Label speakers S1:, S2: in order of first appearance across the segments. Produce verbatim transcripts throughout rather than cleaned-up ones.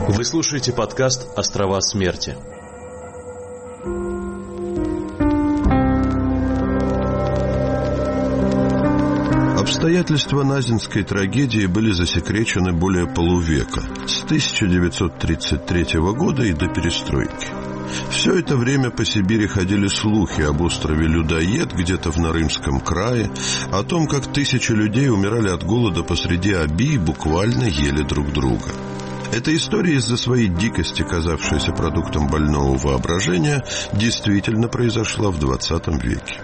S1: Вы слушаете подкаст «Острова смерти».
S2: Обстоятельства Назинской трагедии были засекречены более полувека, с тысяча девятьсот тридцать третьего года и до перестройки. Все это время по Сибири ходили слухи об острове Людоед где-то в Нарымском крае, о том, как тысячи людей умирали от голода посреди Оби и буквально ели друг друга. Эта история, из-за своей дикости, казавшаяся продуктом больного воображения, действительно произошла в двадцатом веке.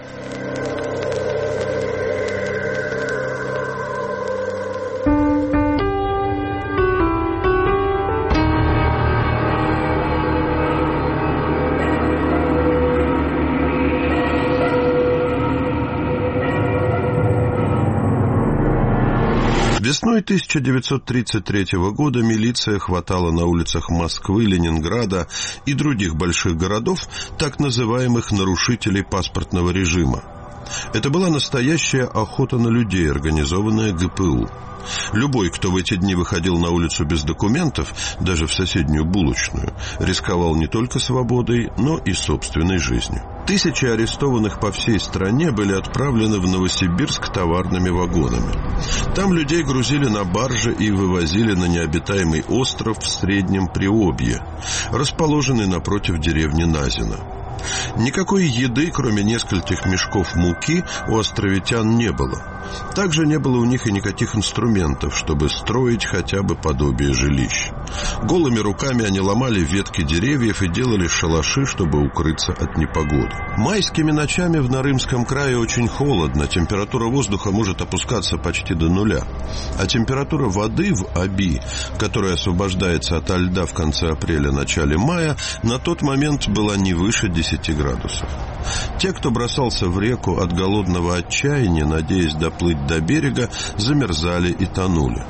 S2: Весной тысяча девятьсот тридцать третьего года милиция хватала на улицах Москвы, Ленинграда и других больших городов так называемых нарушителей паспортного режима. Это была настоящая охота на людей, организованная ГПУ. Любой, кто в эти дни выходил на улицу без документов, даже в соседнюю булочную, рисковал не только свободой, но и собственной жизнью. Тысячи арестованных по всей стране были отправлены в Новосибирск товарными вагонами. Там людей грузили на баржи и вывозили на необитаемый остров в Среднем Приобье, расположенный напротив деревни Назино. Никакой еды, кроме нескольких мешков муки, у островитян не было. Также не было у них и никаких инструментов, чтобы строить хотя бы подобие жилищ. Голыми руками они ломали ветки деревьев и делали шалаши, чтобы укрыться от непогоды. Майскими ночами в Нарымском крае очень холодно, температура воздуха может опускаться почти до нуля. А температура воды в Оби, которая освобождается ото льда в конце апреля-начале мая, на тот момент была не выше десяти градусов. Те, кто бросался в реку от голодного отчаяния, надеясь доплыть до берега, замерзали и тонули.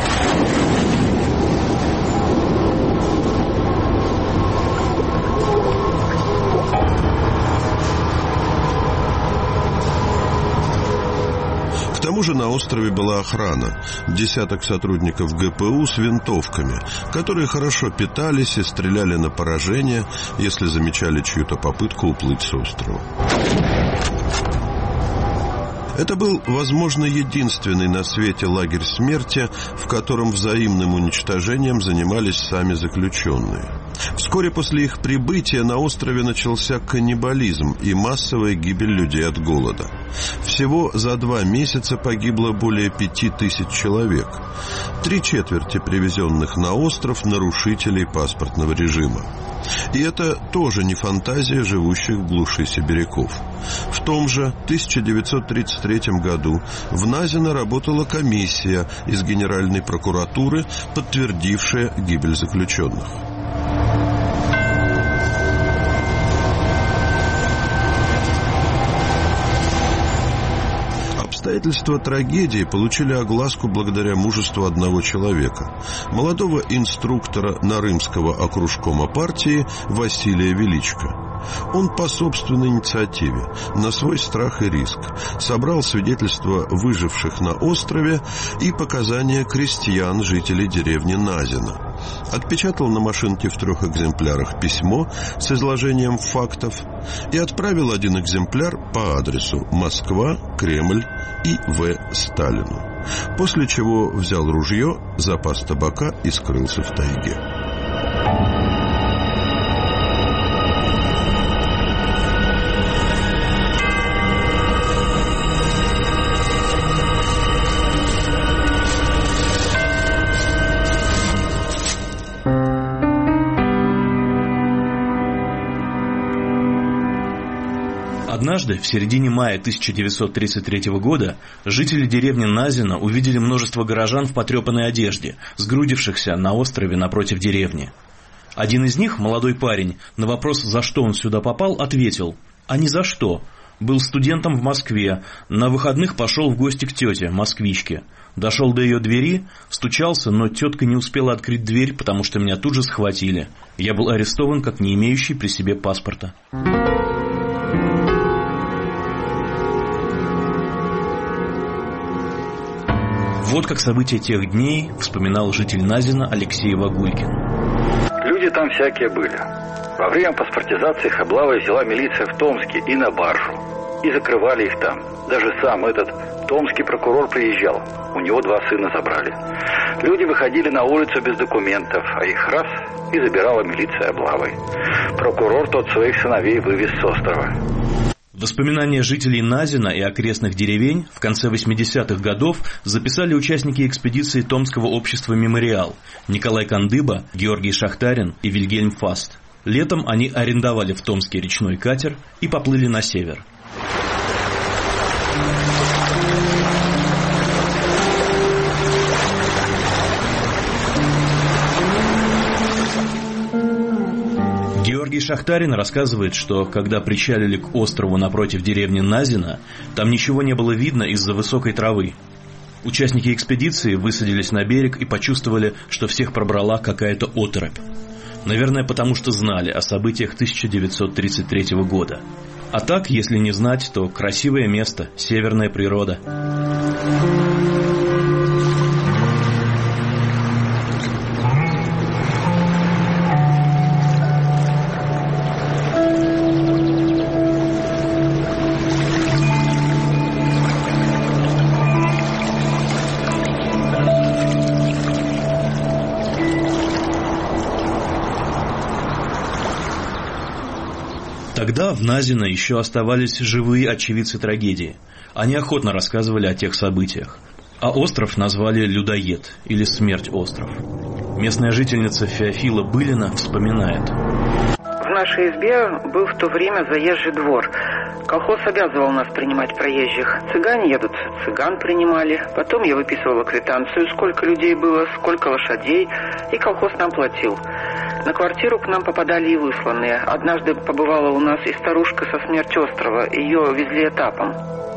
S2: К тому же на острове была охрана, десяток сотрудников ГПУ с винтовками, которые хорошо питались и стреляли на поражение, если замечали чью-то попытку уплыть с острова. Это был, возможно, единственный на свете лагерь смерти, в котором взаимным уничтожением занимались сами заключенные. Вскоре после их прибытия на острове начался каннибализм и массовая гибель людей от голода. Всего за два месяца погибло более пяти тысяч человек. Три четверти привезенных на остров нарушителей паспортного режима. И это тоже не фантазия живущих в глуши сибиряков. В том же тысяча девятьсот тридцать третьем году в Назино работала комиссия из Генеральной прокуратуры, подтвердившая гибель заключенных. Обстоятельства трагедии получили огласку благодаря мужеству одного человека, молодого инструктора Нарымского окружкома партии Василия Величко. Он по собственной инициативе, на свой страх и риск, собрал свидетельства выживших на острове и показания крестьян, жителей деревни Назино. Отпечатал на машинке в трех экземплярах письмо с изложением фактов и отправил один экземпляр по адресу Москва, Кремль и В. Сталину. После чего взял ружье, запас табака и скрылся в тайге.
S1: Однажды, в середине мая тысяча девятьсот тридцать третьего года, жители деревни Назино увидели множество горожан в потрепанной одежде, сгрудившихся на острове напротив деревни. Один из них, молодой парень, на вопрос, за что он сюда попал, ответил: «А ни за что. Был студентом в Москве, на выходных пошел в гости к тете, москвичке. Дошел до ее двери, стучался, но тетка не успела открыть дверь, потому что меня тут же схватили. Я был арестован как не имеющий при себе паспорта». Вот как события тех дней вспоминал житель Назина Алексей Вагулькин.
S3: Люди там всякие были. Во время паспортизации их облавой взяла милиция в Томске и на баржу. И закрывали их там. Даже сам этот томский прокурор приезжал. У него два сына забрали. Люди выходили на улицу без документов, а их раз и забирала милиция облавой. Прокурор тот своих сыновей вывез с острова.
S1: Воспоминания жителей Назина и окрестных деревень в конце восьмидесятых годов записали участники экспедиции Томского общества «Мемориал» Николай Кандыба, Георгий Шахтарин и Вильгельм Фаст. Летом они арендовали в Томске речной катер и поплыли на север. Георгий Шахтарин рассказывает, что когда причалили к острову напротив деревни Назина, там ничего не было видно из-за высокой травы. Участники экспедиции высадились на берег и почувствовали, что всех пробрала какая-то оторопь. Наверное, потому что знали о событиях тысяча девятьсот тридцать третьего года. А так, если не знать, то красивое место, северная природа. Тогда в Назино еще оставались живые очевидцы трагедии. Они охотно рассказывали о тех событиях. А остров назвали «Людоед» или «Смерть-остров». Местная жительница Феофила Былина вспоминает.
S4: В нашей избе был в то время заезжий двор. Колхоз обязывал нас принимать проезжих. Цыгане едут, цыган принимали. Потом я выписывала квитанцию, сколько людей было, сколько лошадей, и колхоз нам платил. На квартиру к нам попадали и высланные. Однажды побывала у нас и старушка со Смерть-острова. Ее везли этапом.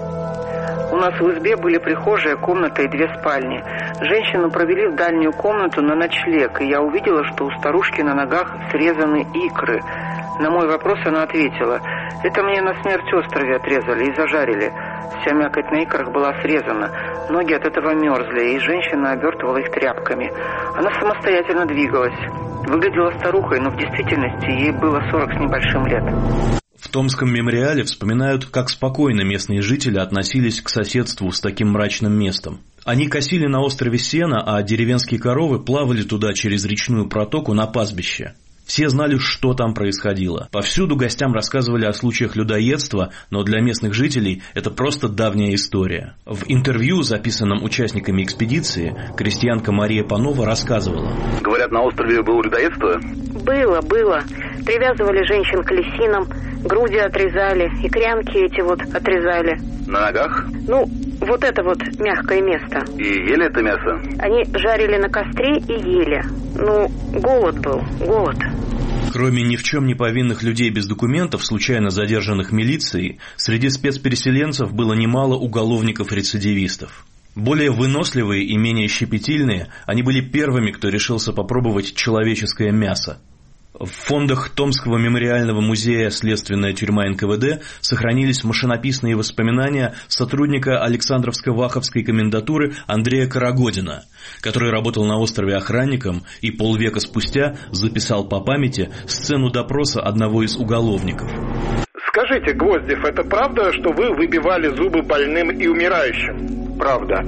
S4: У нас в избе были прихожая, комната и две спальни. Женщину провели в дальнюю комнату на ночлег, и я увидела, что у старушки на ногах срезаны икры. На мой вопрос она ответила: «Это мне на Смерть-острове отрезали и зажарили». Вся мякоть на икрах была срезана. Ноги от этого мерзли, и женщина обертывала их тряпками. Она самостоятельно двигалась. Выглядела старухой, но в действительности ей было сорок с небольшим лет.
S1: В Томском мемориале вспоминают, как спокойно местные жители относились к соседству с таким мрачным местом. Они косили на острове сено, а деревенские коровы плавали туда через речную протоку на пастбище. Все знали, что там происходило. Повсюду гостям рассказывали о случаях людоедства, но для местных жителей это просто давняя история. В интервью, записанном участниками экспедиции, крестьянка Мария Панова рассказывала.
S3: Говорят, на острове было людоедство?
S5: Было, было. Привязывали женщин к лисинам, груди отрезали, икрянки эти вот отрезали.
S3: На ногах?
S5: Ну, вот это вот мягкое место.
S3: И ели это мясо?
S5: Они жарили на костре и ели. Ну, голод был, голод.
S1: Кроме ни в чем не повинных людей без документов, случайно задержанных милицией, среди спецпереселенцев было немало уголовников-рецидивистов. Более выносливые и менее щепетильные, они были первыми, кто решился попробовать человеческое мясо. В фондах Томского мемориального музея «Следственная тюрьма эн ка вэ дэ» сохранились машинописные воспоминания сотрудника Александровско-Ваховской комендатуры Андрея Карагодина, который работал на острове охранником и полвека спустя записал по памяти сцену допроса одного из уголовников.
S6: Скажите, Гвоздев, это правда, что вы выбивали зубы больным и умирающим?
S7: Правда.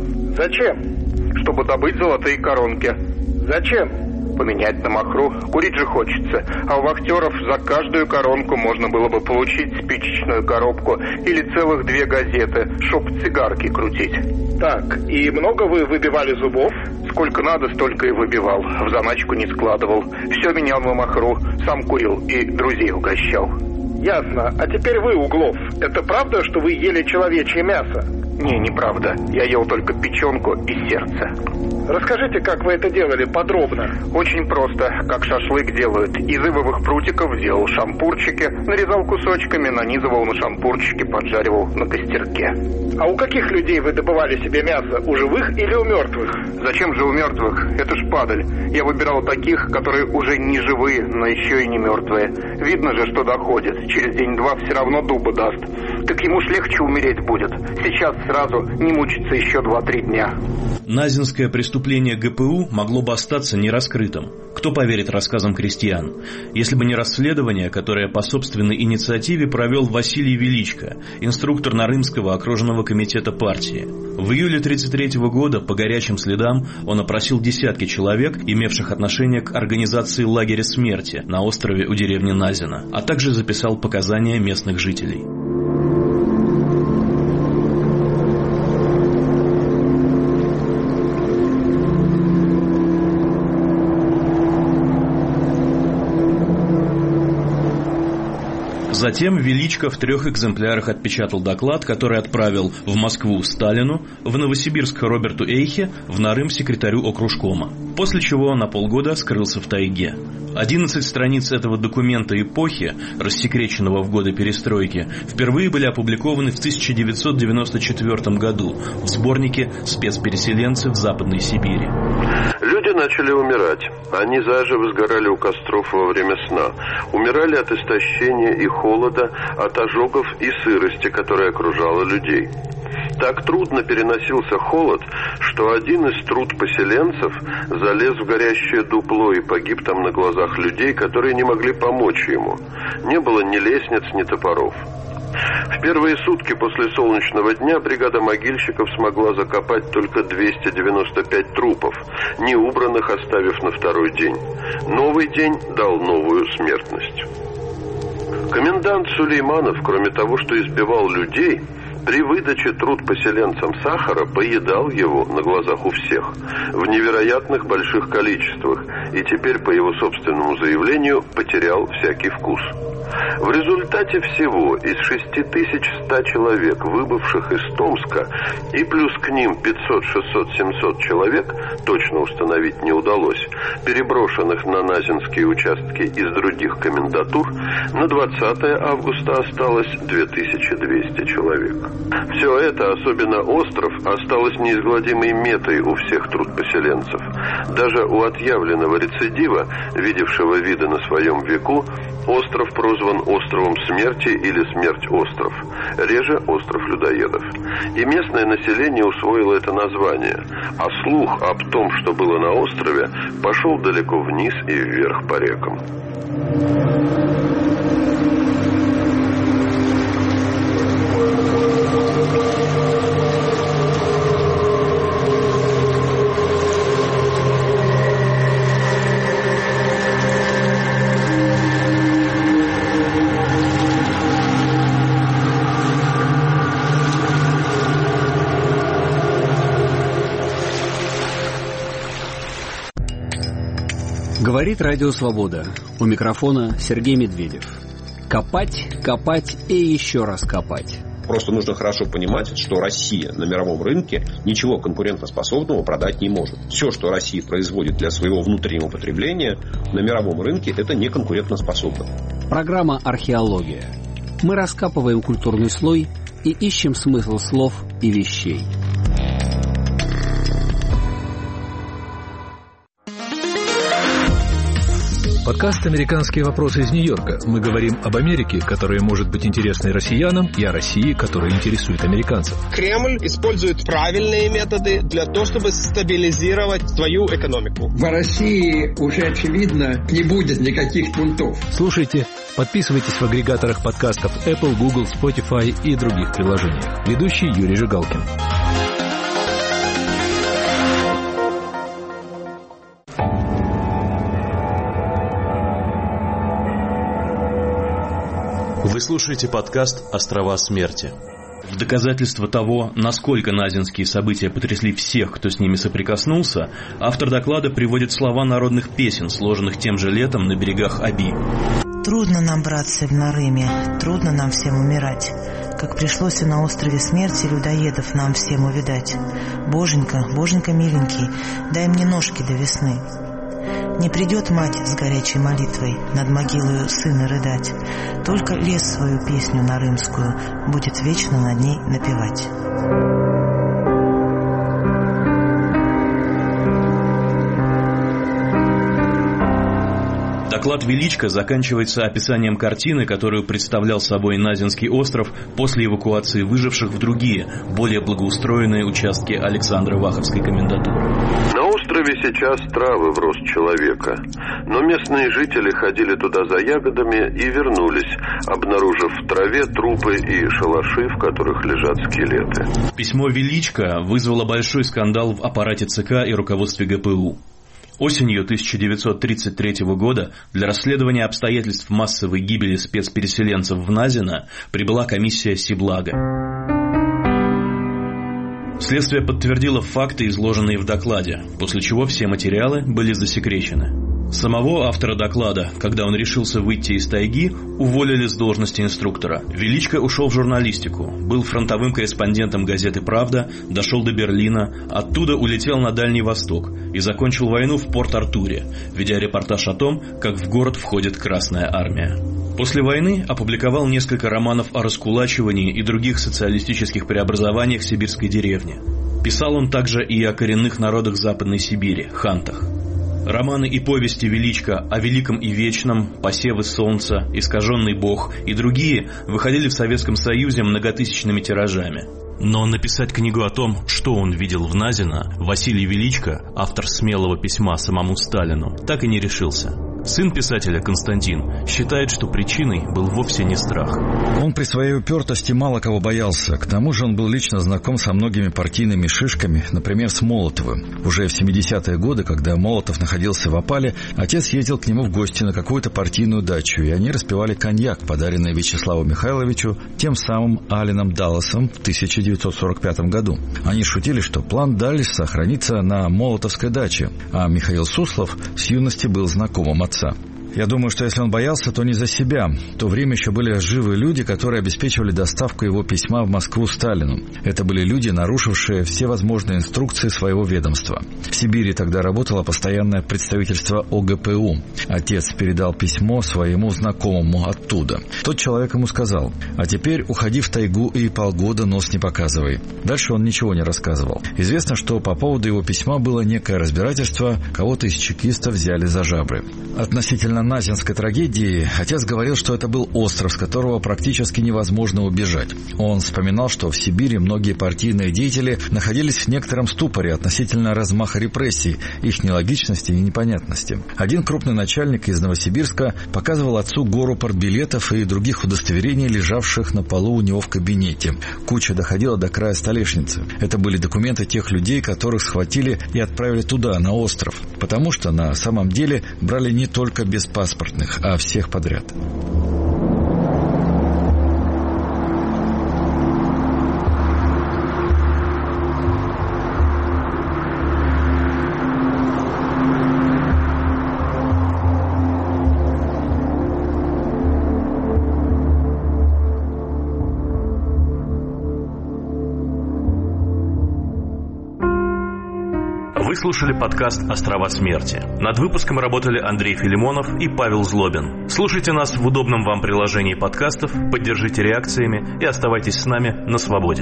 S6: Зачем?
S7: Чтобы добыть золотые коронки.
S6: Зачем?
S7: Поменять на махру. Курить же хочется. А у вахтеров за каждую коронку можно было бы получить спичечную коробку или целых две газеты, чтоб цигарки крутить.
S6: Так, и много вы выбивали зубов?
S7: Сколько надо, столько и выбивал. В заначку не складывал. Все менял на махру. Сам курил и друзей угощал.
S6: Ясно. А теперь вы, Углов, это правда, что вы ели человечье мясо?
S7: Не, неправда. Я ел только печенку и сердце.
S6: Расскажите, как вы это делали подробно.
S7: Очень просто, как шашлык делают. Из ивовых прутиков делал шампурчики, нарезал кусочками, нанизывал на шампурчики, поджаривал на костерке.
S6: А у каких людей вы добывали себе мясо? У живых или у мертвых?
S7: Зачем же у мертвых? Это ж падаль. Я выбирал таких, которые уже не живые, но еще и не мертвые. Видно же, что доходит. Через день-два все равно дуба даст. Так ему ж легче умереть будет. Сейчас сразу, не мучиться еще два-три дня.
S1: Назинское преступление ГПУ могло бы остаться нераскрытым. Кто поверит рассказам крестьян? Если бы не расследование, которое по собственной инициативе провел Василий Величко, инструктор Нарымского окружного комитета партии. В июле тридцать третьего года по горячим следам он опросил десятки человек, имевших отношение к организации лагеря смерти на острове у деревни Назино, а также записал показания местных жителей. Затем Величко в трех экземплярах отпечатал доклад, который отправил в Москву Сталину, в Новосибирск Роберту Эйхе, в Нарым секретарю окружкома, после чего на полгода скрылся в тайге. одиннадцать страниц этого документа эпохи, рассекреченного в годы перестройки, впервые были опубликованы в тысяча девятьсот девяносто четвёртом году в сборнике «Спецпереселенцы в Западной Сибири».
S2: Люди начали умирать. Они заживо сгорали у костров во время сна. Умирали от истощения и холода, от ожогов и сырости, которая окружала людей. Так трудно переносился холод, что один из труд-поселенцев залез в горящее дупло и погиб там на глазах людей, которые не могли помочь ему. Не было ни лестниц, ни топоров. В первые сутки после солнечного дня бригада могильщиков смогла закопать только двести девяносто пять трупов, не убранных оставив на второй день. Новый день дал новую смертность. Комендант Сулейманов, кроме того, что избивал людей, при выдаче труд-поселенцам сахара поедал его на глазах у всех в невероятных больших количествах и теперь, по его собственному заявлению, потерял всякий вкус. В результате всего из шесть тысяч сто человек, выбывших из Томска, и плюс к ним пятьсот, шестьсот, семьсот человек, точно установить не удалось, переброшенных на назинские участки из других комендатур, на двадцатое августа осталось две тысячи двести человек. Все это, особенно остров, осталось неизгладимой метой у всех трудпоселенцев. Даже у отъявленного рецидива, видевшего виды на своем веку, остров прозван островом смерти или смерть-остров, реже остров людоедов. И местное население усвоило это название, а слух об том, что было на острове, пошел далеко вниз и вверх по рекам.
S8: Говорит Радио Свобода. У микрофона Сергей Медведев. Копать, копать и еще раз копать.
S9: Просто нужно хорошо понимать, что Россия на мировом рынке ничего конкурентоспособного продать не может. Все, что Россия производит для своего внутреннего потребления, на мировом рынке это не конкурентоспособно.
S8: Программа «Археология». Мы раскапываем культурный слой и ищем смысл слов и вещей.
S10: Подкаст «Американские вопросы» из Нью-Йорка. Мы говорим об Америке, которая может быть интересной россиянам, и о России, которая интересует американцев.
S11: Кремль использует правильные методы для того, чтобы стабилизировать свою экономику.
S12: В России уже, очевидно, не будет никаких бунтов.
S10: Слушайте, подписывайтесь в агрегаторах подкастов Apple, Google, Spotify и других приложениях. Ведущий Юрий Жигалкин.
S1: Вы слушаете подкаст «Острова смерти». В доказательство того, насколько назинские события потрясли всех, кто с ними соприкоснулся, автор доклада приводит слова народных песен, сложенных тем же летом на берегах Оби.
S13: «Трудно нам, братцы, в Нарыме, трудно нам всем умирать, как пришлось и на острове смерти людоедов нам всем увидать. Боженька, боженька миленький, дай мне ножки до весны». Не придет мать с горячей молитвой над могилою сына рыдать, только лес свою песню нарымскую будет вечно над ней напевать.
S1: Доклад Величко заканчивается описанием картины, которую представлял собой Назинский остров после эвакуации выживших в другие, более благоустроенные участки Александро-Ваховской комендатуры.
S2: На острове сейчас травы в рост человека, но местные жители ходили туда за ягодами и вернулись, обнаружив в траве трупы и шалаши, в которых лежат скелеты.
S1: Письмо Величко вызвало большой скандал в аппарате ЦК и руководстве ГПУ. Осенью тысяча девятьсот тридцать третьего года для расследования обстоятельств массовой гибели спецпереселенцев в Назино прибыла комиссия Сиблага. Следствие подтвердило факты, изложенные в докладе, после чего все материалы были засекречены. Самого автора доклада, когда он решился выйти из тайги, уволили с должности инструктора. Величко ушел в журналистику, был фронтовым корреспондентом газеты «Правда», дошел до Берлина, оттуда улетел на Дальний Восток и закончил войну в Порт-Артуре, ведя репортаж о том, как в город входит Красная Армия. После войны опубликовал несколько романов о раскулачивании и других социалистических преобразованиях сибирской деревни. Писал он также и о коренных народах Западной Сибири – хантах. Романы и повести Величко о великом и вечном, посевы солнца, искаженный бог и другие выходили в Советском Союзе многотысячными тиражами. Но написать книгу о том, что он видел в Назино, Василий Величко, автор смелого письма самому Сталину, так и не решился. Сын писателя Константин считает, что причиной был вовсе не страх.
S14: Он при своей упертости мало кого боялся. К тому же он был лично знаком со многими партийными шишками, например, с Молотовым. Уже в семидесятые годы, когда Молотов находился в опале, отец ездил к нему в гости на какую-то партийную дачу, и они распивали коньяк, подаренный Вячеславу Михайловичу тем самым Алленом Далласом в тысяча девятьсот сорок пятом году. Они шутили, что план Далласа хранится на Молотовской даче, а Михаил Суслов с юности был знакомым отца. Я думаю, что если он боялся, то не за себя. В то время еще были живы люди, которые обеспечивали доставку его письма в Москву Сталину. Это были люди, нарушившие все возможные инструкции своего ведомства. В Сибири тогда работало постоянное представительство ОГПУ. Отец передал письмо своему знакомому оттуда. Тот человек ему сказал: «А теперь уходи в тайгу и полгода нос не показывай». Дальше он ничего не рассказывал. Известно, что по поводу его письма было некое разбирательство, кого-то из чекистов взяли за жабры. Относительно Назинской трагедии отец говорил, что это был остров, с которого практически невозможно убежать. Он вспоминал, что в Сибири многие партийные деятели находились в некотором ступоре относительно размаха репрессий, их нелогичности и непонятности. Один крупный начальник из Новосибирска показывал отцу гору партбилетов и других удостоверений, лежавших на полу у него в кабинете. Куча доходила до края столешницы. Это были документы тех людей, которых схватили и отправили туда, на остров, потому что на самом деле брали не только без паспортных, а всех подряд.
S1: Вы слушали подкаст «Острова смерти». Над выпуском работали Андрей Филимонов и Павел Злобин. Слушайте нас в удобном вам приложении подкастов, поддержите реакциями и оставайтесь с нами на свободе.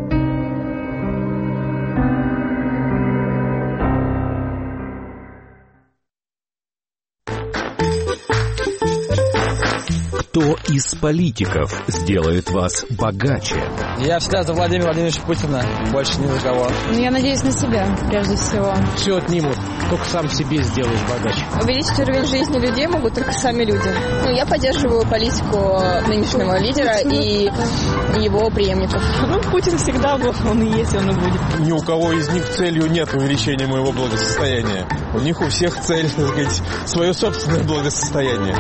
S15: Кто из политиков сделает вас богаче?
S16: Я всегда за Владимира Владимировича Путина, больше ни за кого.
S17: Ну, я надеюсь на себя, прежде всего.
S16: Все отнимут, только сам себе сделаешь богаче.
S17: Увеличить уровень жизни людей могут только сами люди. Ну, я поддерживаю политику нынешнего лидера и его преемников.
S18: Ну, Путин всегда был, он и есть, он и будет.
S19: Ни у кого из них целью нет увеличения моего благосостояния. У них у всех цель, так сказать, свое собственное благосостояние.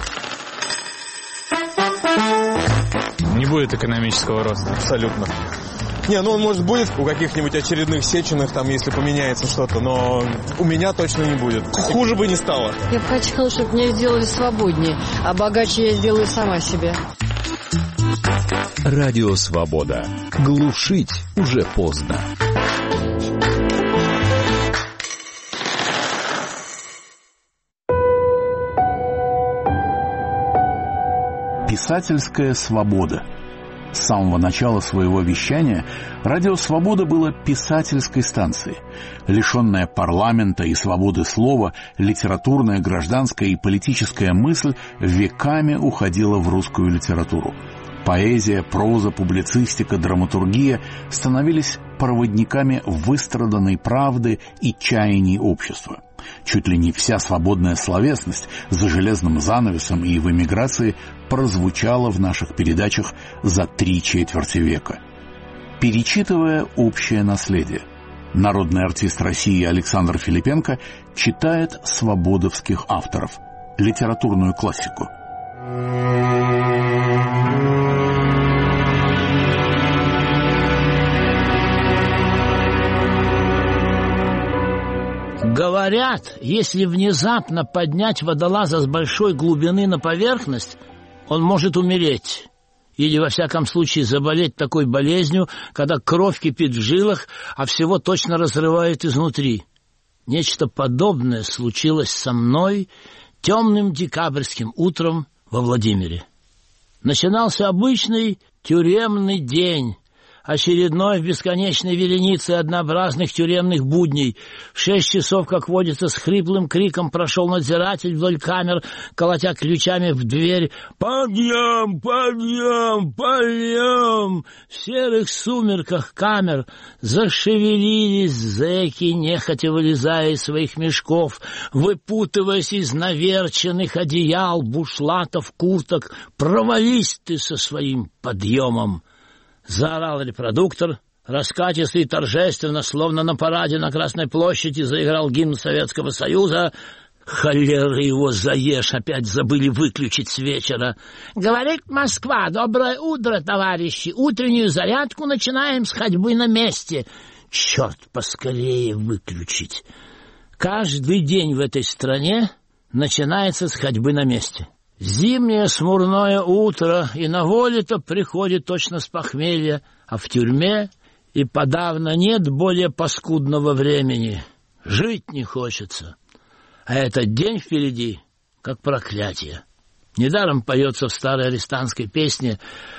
S20: Не будет экономического роста.
S19: Абсолютно. Не, ну он, может, будет у каких-нибудь очередных Сеченых, там, если поменяется что-то, но у меня точно не будет. Хуже бы не стало.
S21: Я бы хотела, чтобы меня сделали свободнее, а богаче я сделаю сама себе.
S15: Радио Свобода. Глушить уже поздно.
S22: Писательская свобода.
S4: С самого начала своего вещания «Радио Свобода» было писательской станцией. Лишенная парламента и свободы слова, литературная, гражданская и политическая мысль веками уходила в русскую литературу. Поэзия, проза, публицистика, драматургия становились проводниками выстраданной правды и чаяний общества. Чуть ли не вся свободная словесность за железным занавесом и в эмиграции прозвучала в наших передачах за три четверти века. Перечитывая общее наследие, народный артист России Александр Филипенко читает свободовских авторов, литературную классику.
S22: Говорят, если внезапно поднять водолаза с большой глубины на поверхность, он может умереть. Или, во всяком случае, заболеть такой болезнью, когда кровь кипит в жилах, а всего точно разрывает изнутри. Нечто подобное случилось со мной темным декабрьским утром во Владимире. Начинался обычный тюремный день, очередной в бесконечной веренице однообразных тюремных будней. В шесть часов, как водится, с хриплым криком прошел надзиратель вдоль камер, колотя ключами в дверь. «Подъем! Подъем! Подъем!» В серых сумерках камер зашевелились зэки, нехотя вылезая из своих мешков, выпутываясь из наверченных одеял, бушлатов, курток. «Провались ты со своим подъемом!» Заорал репродуктор, раскатисто и торжественно, словно на параде на Красной площади, заиграл гимн Советского Союза. Холеры его заешь, опять забыли выключить с вечера. «Говорит Москва, доброе утро, товарищи, утреннюю зарядку начинаем с ходьбы на месте». Черт, поскорее выключить. Каждый день в этой стране начинается с ходьбы на месте. Зимнее смурное утро, и на воле-то приходит точно с похмелья, а в тюрьме и подавно нет более паскудного времени. Жить не хочется. А этот день впереди, как проклятие. Недаром поется в старой арестантской песне: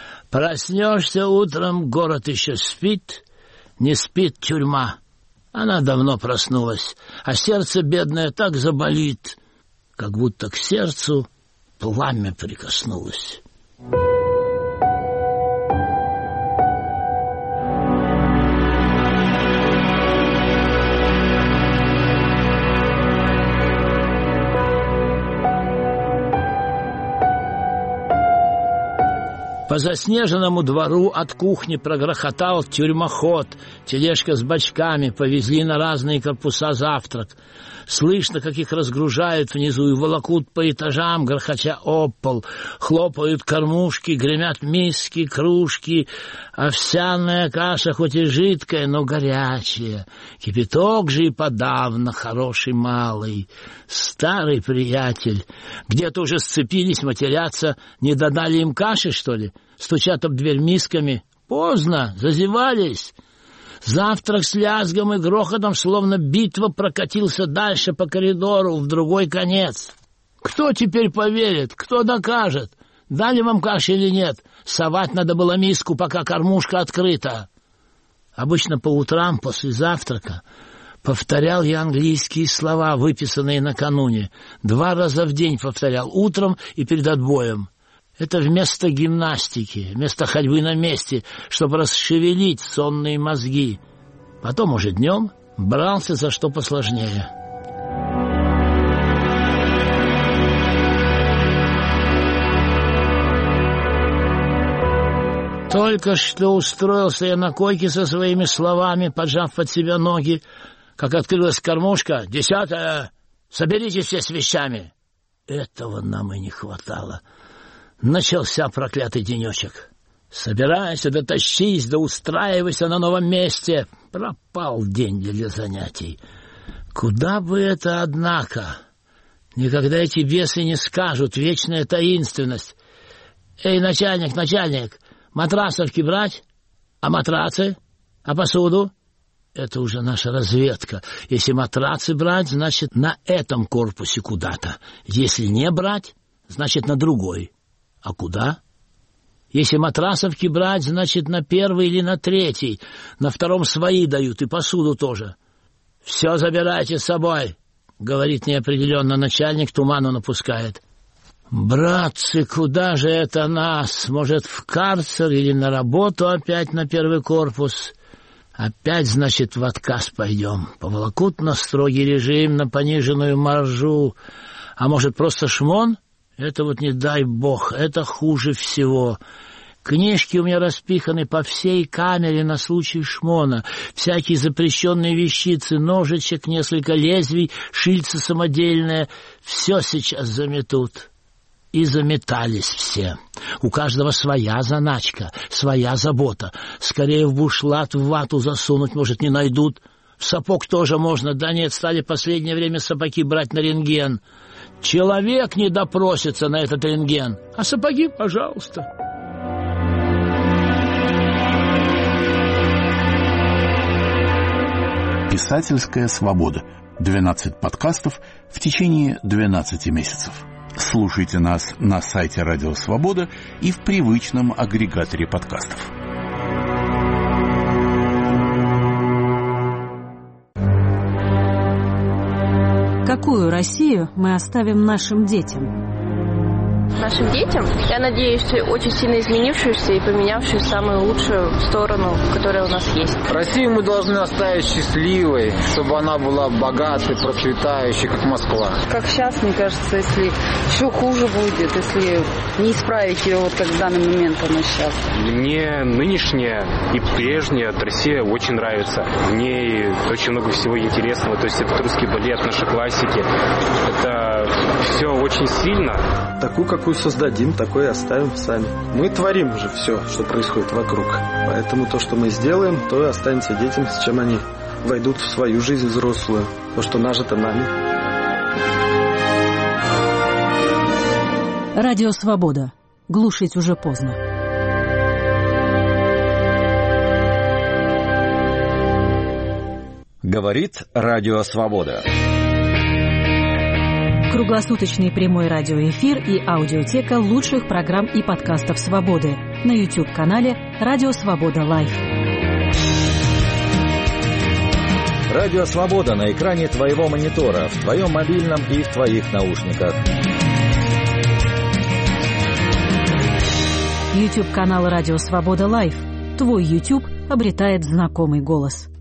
S22: «Проснешься утром, город еще спит, не спит тюрьма». Она давно проснулась, а сердце бедное так заболит, как будто к сердцу пламя прикоснулось. По заснеженному двору от кухни прогрохотал тюрьмоход. Тележка с бочками, повезли на разные корпуса завтрак. Слышно, как их разгружают внизу и волокут по этажам, грохоча об пол. Хлопают кормушки, гремят миски, кружки. Овсяная каша хоть и жидкая, но горячая. Кипяток же и подавно хороший малый. Старый приятель. Где-то уже сцепились, матерятся. Не додали им каши, что ли? Стучат об дверь мисками. Поздно, зазевались. Завтрак с лязгом и грохотом, словно битва, прокатился дальше по коридору, в другой конец. Кто теперь поверит? Кто докажет? Дали вам каши или нет? Совать надо было миску, пока кормушка открыта. Обычно по утрам после завтрака повторял я английские слова, выписанные накануне. Два раза в день повторял, утром и перед отбоем. Это вместо гимнастики, вместо ходьбы на месте, чтобы расшевелить сонные мозги. Потом уже днем брался за что посложнее. Только что устроился я на койке со своими словами, поджав под себя ноги, как открылась кормушка. «Десятая! Соберитесь все с вещами!» Этого нам и не хватало. Начался проклятый денечек. Собирайся, да тащись, да устраивайся на новом месте. Пропал день для занятий. Куда бы это, однако? Никогда эти бесы не скажут, вечная таинственность. Эй, начальник, начальник, матрасовки брать? А матрацы? А посуду? Это уже наша разведка. Если матрацы брать, значит, на этом корпусе куда-то. Если не брать, значит, на другой. А куда? Если матрасовки брать, значит, на первый или на третий. На втором свои дают, и посуду тоже. «Все забирайте с собой», — говорит неопределенно начальник, туману напускает. «Братцы, куда же это нас? Может, в карцер или на работу опять на первый корпус? Опять, значит, в отказ пойдем. Поволокут на строгий режим, на пониженную маржу. А может, просто шмон? Это вот не дай бог, это хуже всего. Книжки у меня распиханы по всей камере на случай шмона. Всякие запрещенные вещицы, ножичек, несколько лезвий, шильца самодельное. Все сейчас заметут». И заметались все. У каждого своя заначка, своя забота. Скорее в бушлат, в вату засунуть, может, не найдут. В сапог тоже можно. Да нет, стали в последнее время сапоги брать на рентген. Человек не допросится на этот рентген. А сапоги, пожалуйста.
S4: Писательская свобода. двенадцать подкастов в течение двенадцати месяцев. Слушайте нас на сайте Радио Свобода и в привычном агрегаторе подкастов.
S3: Какую Россию мы оставим нашим детям?
S17: Нашим детям, я надеюсь, очень сильно изменившуюся и поменявшую в самую лучшую сторону, которая у нас есть.
S16: Россию мы должны оставить счастливой, чтобы она была богатой, процветающей, как Москва.
S5: Как сейчас, мне кажется, если еще хуже будет, если не исправить ее, вот как в данный момент она сейчас.
S23: Мне нынешняя и прежняя Россия очень нравится. В ней очень много всего интересного. То есть это русский балет, наши классики. Это все очень сильно.
S24: Такую, какую создадим, такой и оставим сами. Мы творим же все, что происходит вокруг. Поэтому то, что мы сделаем, то и останется детям, с чем они войдут в свою жизнь взрослую. То, что нажито нами.
S3: Радио Свобода. Глушить уже поздно.
S15: Говорит Радио Свобода.
S3: Круглосуточный прямой радиоэфир и аудиотека лучших программ и подкастов «Свободы» на YouTube-канале «Радио Свобода Лайв».
S15: Радио Свобода на экране твоего монитора, в твоем мобильном и в твоих наушниках.
S3: YouTube-канал «Радио Свобода Лайв». Твой YouTube обретает знакомый голос.